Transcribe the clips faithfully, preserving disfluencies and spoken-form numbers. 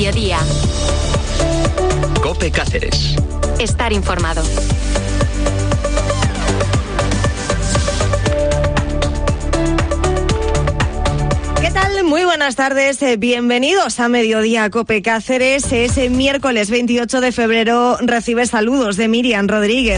mediodía. COPE Cáceres. Estar informado. ¿Qué tal? Muy buenas tardes, bienvenidos a Mediodía COPE Cáceres. Es miércoles veintiocho de febrero, recibe saludos de Miriam Rodríguez.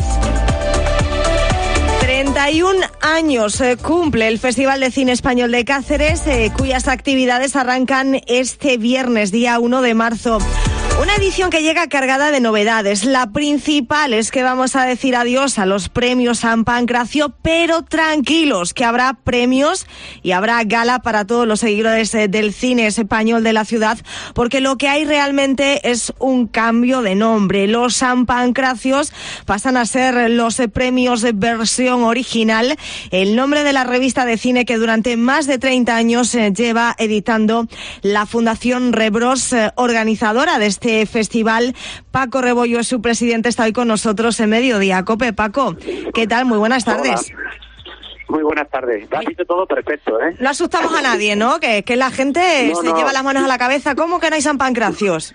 treinta y un años eh, cumple el Festival de Cine Español de Cáceres, eh, cuyas actividades arrancan este viernes, día uno de marzo. Una edición que llega cargada de novedades. La principal es que vamos a decir adiós a los premios San Pancracio, pero tranquilos, que habrá premios y habrá gala para todos los seguidores del cine español de la ciudad, porque lo que hay realmente es un cambio de nombre. Los San Pancracios pasan a ser los premios de versión original, el nombre de la revista de cine que durante más de treinta años lleva editando la Fundación Rebros, organizadora de este festival. Paco Rebollo es su presidente, está hoy con nosotros en Mediodía COPE. Paco, ¿qué tal? Muy buenas tardes. Hola. Muy buenas tardes. Lo has dicho todo perfecto, ¿eh? No asustamos a nadie, ¿no? Que, que la gente no, se no. lleva las manos a la cabeza. ¿Cómo que no hay San Pancracios?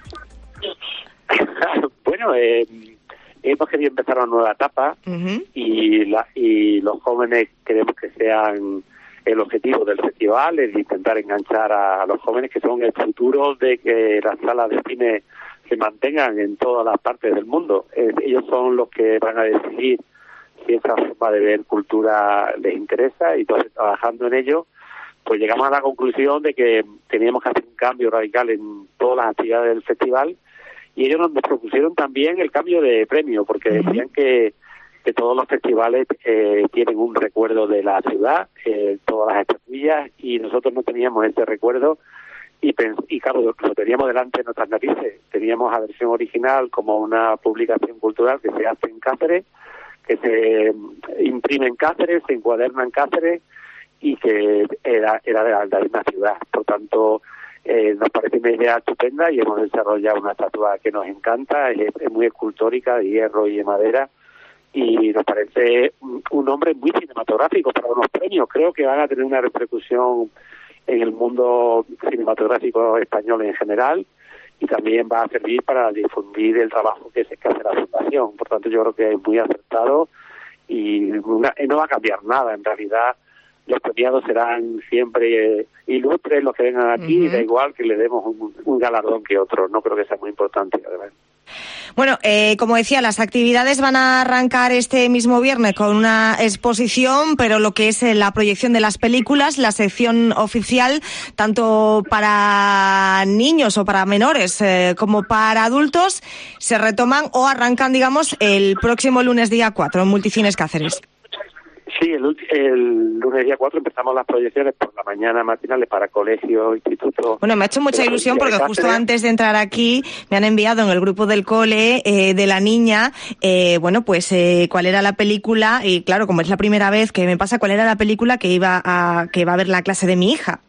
Bueno, eh, hemos querido empezar una nueva etapa uh-huh. y, la, y los jóvenes queremos que sean el objetivo del festival, es intentar enganchar a, a los jóvenes que son el futuro de que las salas de cine se mantengan en todas las partes del mundo. Eh, ellos son los que van a decidir si esa forma de ver cultura les interesa, y entonces trabajando en ello pues llegamos a la conclusión de que teníamos que hacer un cambio radical en todas las actividades del festival, y ellos nos propusieron también el cambio de premio, porque uh-huh. decían que que todos los festivales eh, tienen un recuerdo de la ciudad, eh, todas las estatuillas, y nosotros no teníamos ese recuerdo, y, pens- y claro, lo, lo teníamos delante de nuestras narices. Teníamos la versión original como una publicación cultural que se hace en Cáceres, que se imprime en Cáceres, se encuaderna en Cáceres, y que era, era de la, de la misma ciudad. Por tanto, eh, nos parece una idea estupenda, y hemos desarrollado una estatua que nos encanta, es, es muy escultórica, de hierro y de madera, y nos parece un nombre muy cinematográfico para unos premios. Creo que van a tener una repercusión en el mundo cinematográfico español en general, y también va a servir para difundir el trabajo que se que hace la Fundación. Por tanto, yo creo que es muy acertado, y una, no va a cambiar nada. En realidad, los premiados serán siempre ilustres los que vengan aquí, uh-huh. da igual que le demos un, un galardón que otro. No creo que sea muy importante, además. Bueno, eh, como decía, las actividades van a arrancar este mismo viernes con una exposición, pero lo que es la proyección de las películas, la sección oficial, tanto para niños o para menores eh, como para adultos, se retoman o arrancan, digamos, el próximo lunes día cuatro en Multicines Cáceres. Sí, el, el lunes día cuatro empezamos las proyecciones por la mañana matinales para colegios, institutos. Bueno, me ha hecho mucha ilusión porque justo antes de entrar aquí me han enviado en el grupo del cole eh, de la niña, eh, bueno, pues eh, cuál era la película, y claro, como es la primera vez que me pasa, cuál era la película que iba a que va a ver la clase de mi hija.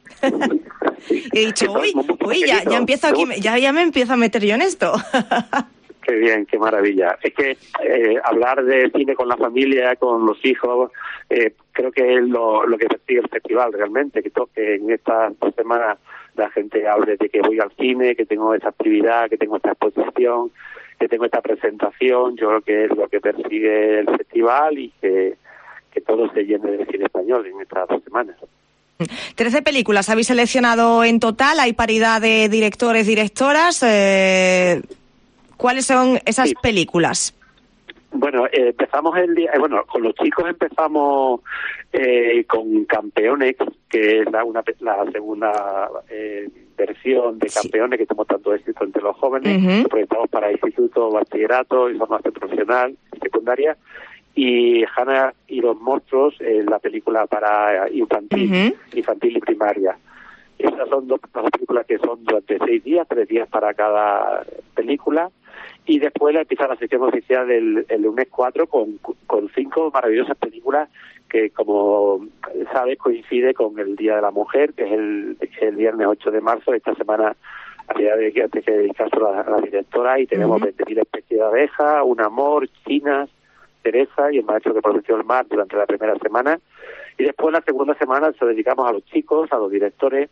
He dicho, uy, uy, ya, ya empiezo aquí, ya, ya me empiezo a meter yo en esto. Qué bien, qué maravilla. Es que eh, hablar de cine con la familia, con los hijos, eh, creo que es lo, lo que persigue el festival realmente, que toque en estas dos semanas la gente hable de que voy al cine, que tengo esta actividad, que tengo esta exposición, que tengo esta presentación. Yo creo que es lo que persigue el festival, y que, que todo se llene de cine español en estas dos semanas. Trece películas habéis seleccionado en total, hay paridad de directores, directoras. Eh... ¿Cuáles son esas sí. películas? Bueno, eh, empezamos el día, eh, bueno, con los chicos empezamos eh, con Campeones, que es la, una, la segunda eh, versión de Campeones, sí. que estamos tanto éxito entre los jóvenes, uh-huh. proyectamos para instituto, bachillerato y formación profesional, secundaria, y Hannah y los monstruos, eh, la película para infantil, uh-huh. infantil y primaria. Esas son dos, dos películas que son durante seis días, tres días para cada película. Y después empieza la sección oficial el, el lunes cuatro con, con cinco maravillosas películas que, como sabes, coincide con el Día de la Mujer, que es el, el viernes ocho de marzo. Esta semana había de que antes que dedicárselo a la directora, y tenemos uh-huh. veinte mil especies de abejas, Un amor, Chinas, Teresa y El maestro que prometió el mar durante la primera semana. Y después la segunda semana se dedicamos a los chicos, a los directores,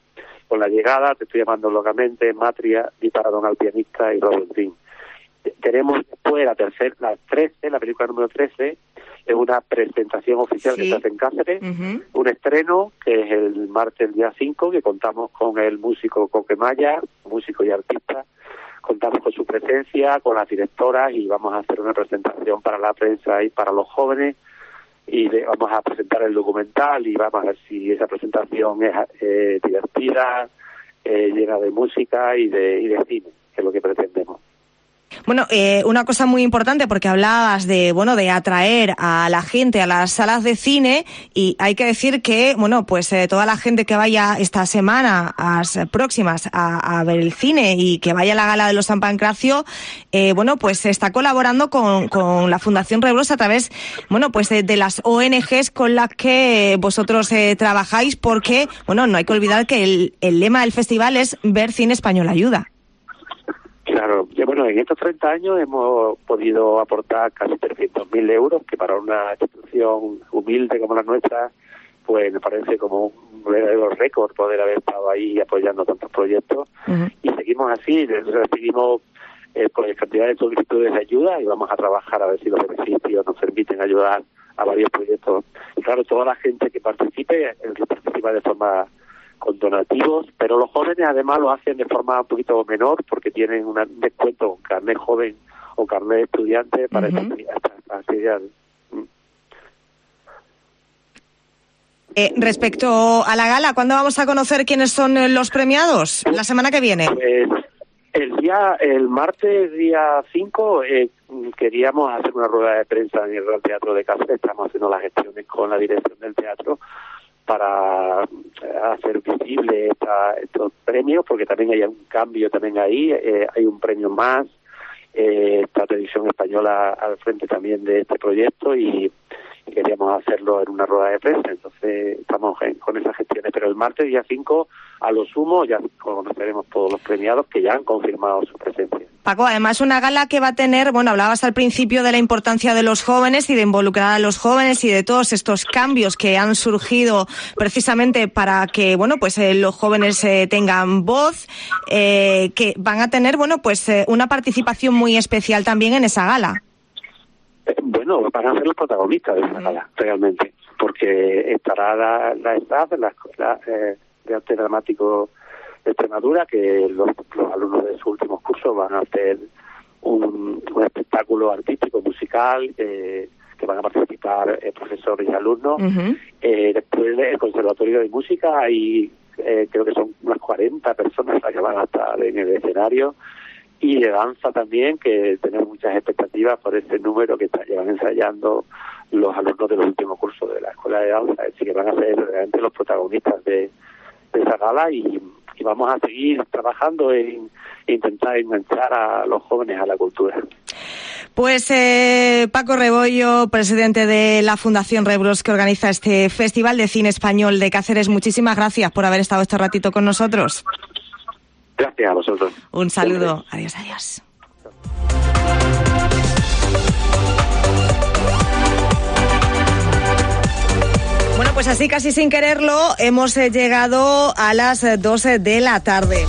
con la llegada, te estoy llamando locamente, Matria, Disparadón al pianista y Robert Dean. Tenemos después la tercera, la trece, la película número trece, es una presentación oficial sí. que se hace en Cáceres, uh-huh. un estreno que es el martes día cinco, que contamos con el músico Coque Maya, músico y artista, contamos con su presencia, con las directoras y vamos a hacer una presentación para la prensa y para los jóvenes y de, vamos a presentar el documental y vamos a ver si esa presentación es eh, divertida, eh, llena de música y de, y de cine, que es lo que pretendemos. Bueno, eh, una cosa muy importante, porque hablabas de, bueno, de atraer a la gente a las salas de cine, y hay que decir que, bueno, pues eh, toda la gente que vaya esta semana, a las próximas, a, a ver el cine y que vaya a la gala de los San Pancracio, eh, bueno, pues está colaborando con, con la Fundación Rebros a través, bueno, pues de, de las O N Ges con las que vosotros eh, trabajáis, porque, bueno, no hay que olvidar que el, el lema del festival es Ver Cine Español Ayuda. Claro, y bueno, en estos treinta años hemos podido aportar casi trescientos mil euros, que para una institución humilde como la nuestra, pues me parece como un verdadero récord poder haber estado ahí apoyando tantos proyectos. Uh-huh. Y seguimos así, recibimos eh, pues, cantidad de solicitudes de ayuda y vamos a trabajar a ver si los beneficios nos permiten ayudar a varios proyectos. Y claro, toda la gente que participe, el que participa de forma con donativos, pero los jóvenes además lo hacen de forma un poquito menor porque tienen un descuento con carnet joven o carnet estudiante para uh-huh. estas actividades. Eh, respecto a la gala, ¿cuándo vamos a conocer quiénes son los premiados? ¿La semana que viene? Pues el día, el martes día cinco, eh, queríamos hacer una rueda de prensa en el Real Teatro de Cáceres. Estamos haciendo las gestiones con la dirección del teatro para hacer visible esta, estos premios, porque también hay un cambio también ahí, eh, hay un premio más, eh, está Televisión Española al frente también de este proyecto y, y queríamos hacerlo en una rueda de prensa, entonces estamos en, con esas gestiones, pero el martes día cinco, a lo sumo, ya conoceremos todos los premiados que ya han confirmado su presencia. Paco, además una gala que va a tener, bueno, hablabas al principio de la importancia de los jóvenes y de involucrar a los jóvenes y de todos estos cambios que han surgido precisamente para que, bueno, pues eh, los jóvenes eh, tengan voz, eh, que van a tener, bueno, pues eh, una participación muy especial también en esa gala. Eh, bueno, van a ser los protagonistas de esa uh-huh. gala, realmente, porque estará la, la staff, la escuela eh, de arte dramático de Extremadura, que los, los alumnos de sus últimos cursos van a hacer un, un espectáculo artístico, musical, eh, que van a participar eh, profesores y alumnos. Uh-huh. Eh, después del Conservatorio de Música hay, eh, creo que son unas cuarenta personas las que van a estar en el escenario, y de danza también, que tenemos muchas expectativas por ese número que está, llevan ensayando los alumnos de los últimos cursos de la Escuela de Danza, así que van a ser realmente los protagonistas de, de esa gala y y vamos a seguir trabajando en intentar enganchar a los jóvenes a la cultura. Pues eh, Paco Rebollo, presidente de la Fundación Rebros, que organiza este Festival de Cine Español de Cáceres, muchísimas gracias por haber estado este ratito con nosotros. Gracias a vosotros. Un saludo. Adiós, adiós. Bueno, pues así casi sin quererlo hemos eh, llegado a las doce de la tarde.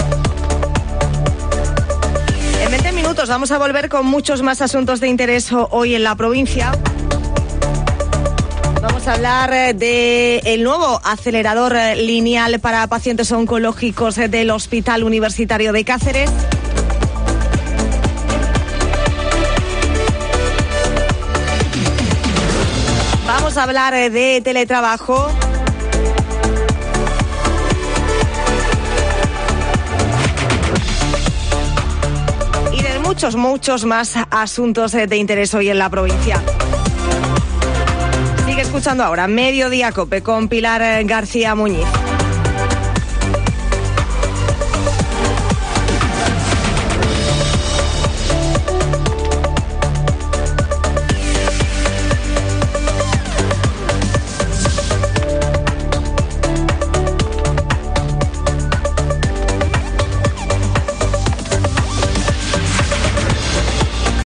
En veinte minutos vamos a volver con muchos más asuntos de interés hoy en la provincia. Vamos a hablar del nuevo acelerador lineal para pacientes oncológicos del Hospital Universitario de Cáceres. Vamos a hablar de teletrabajo. Y de muchos, muchos más asuntos de interés hoy en la provincia. Sigue escuchando ahora Mediodía Cope con Pilar García Muñiz.